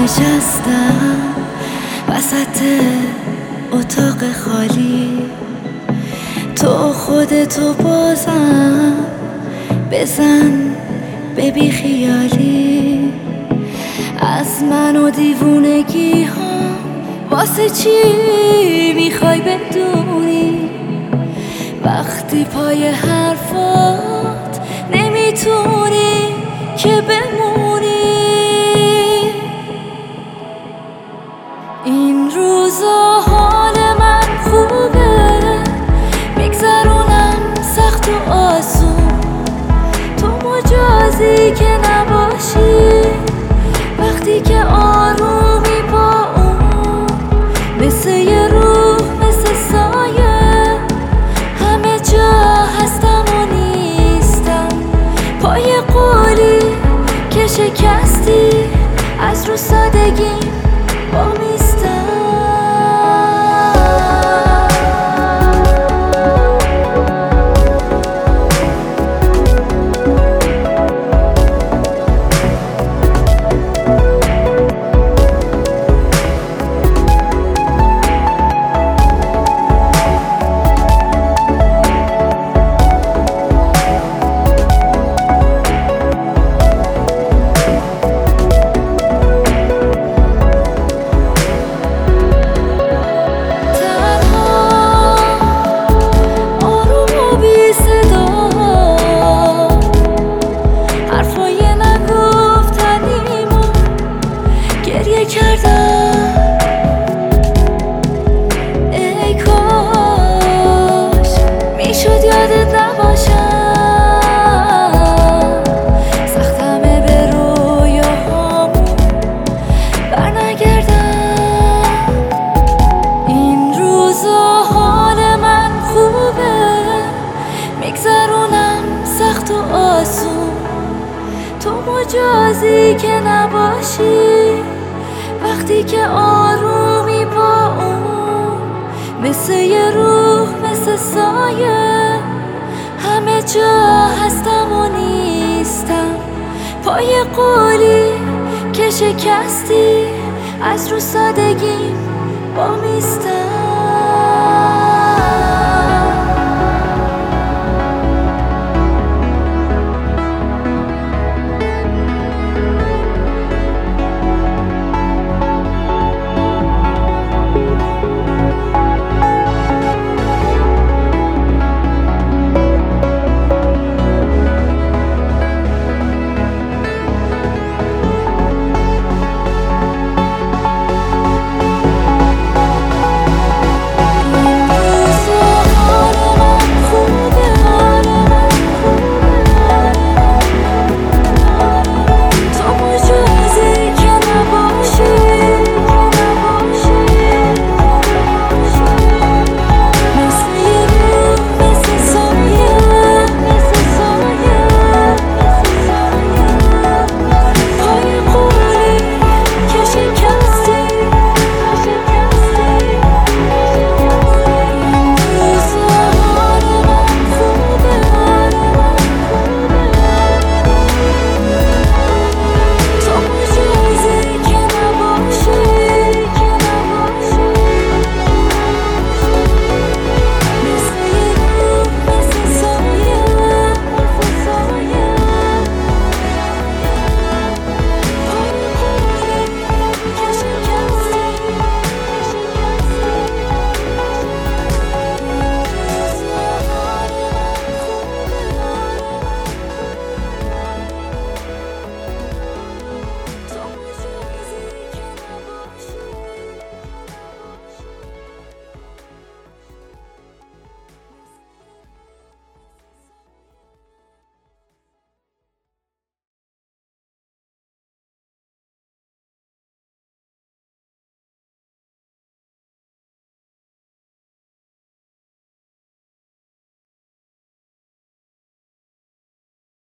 نشستم وسط اتاق خالی، تو خودتو بازم بزن به بی خیالی. از من و دیوونگی ها واسه چی میخوای بدونی؟ وقتی پای حرفات نمیتونی که بمونی. این روزا حال من خوبه، میگذرونم سخت و آسون. تو مجازی که نباشی وقتی که آرومی با اون، مثل یه روح مثل سایه همه جا هستم و نیستم. پای قولی که شکستی از رو سادگیم وامیستم. ای کاش میشد یادت نباشم، سختمه به رویاهامون برنگردم. این روزا حال من خوبه، میگذرونم سخت و آسون. تو مجازی که نباشی وقتی که آرومی با اون، مثل یه روح مثل سایه همه جا هستم و نیستم. پای قولی که شکستی از رو سادگیم وامیستم.